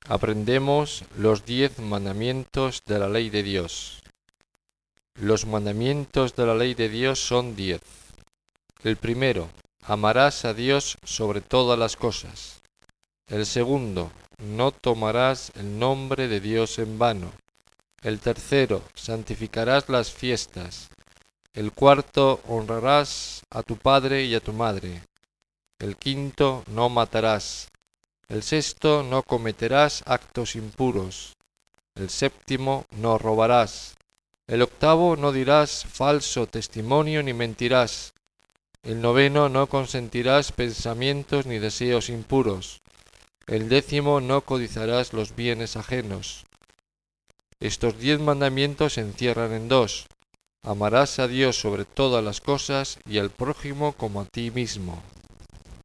Aprendemos los 10 mandamientos de la ley de Dios. Los mandamientos de la ley de Dios son 10. El primero, amarás a Dios sobre todas las cosas. El segundo, no tomarás el nombre de Dios en vano. El tercero, santificarás las fiestas. El cuarto, honrarás a tu padre y a tu madre. El quinto, no matarás. El sexto, no cometerás actos impuros. El séptimo, no robarás. El octavo, no dirás falso testimonio ni mentirás. El noveno, no consentirás pensamientos ni deseos impuros. El décimo, no codiciarás los bienes ajenos. Estos 10 mandamientos se encierran en dos: amarás a Dios sobre todas las cosas y al prójimo como a ti mismo.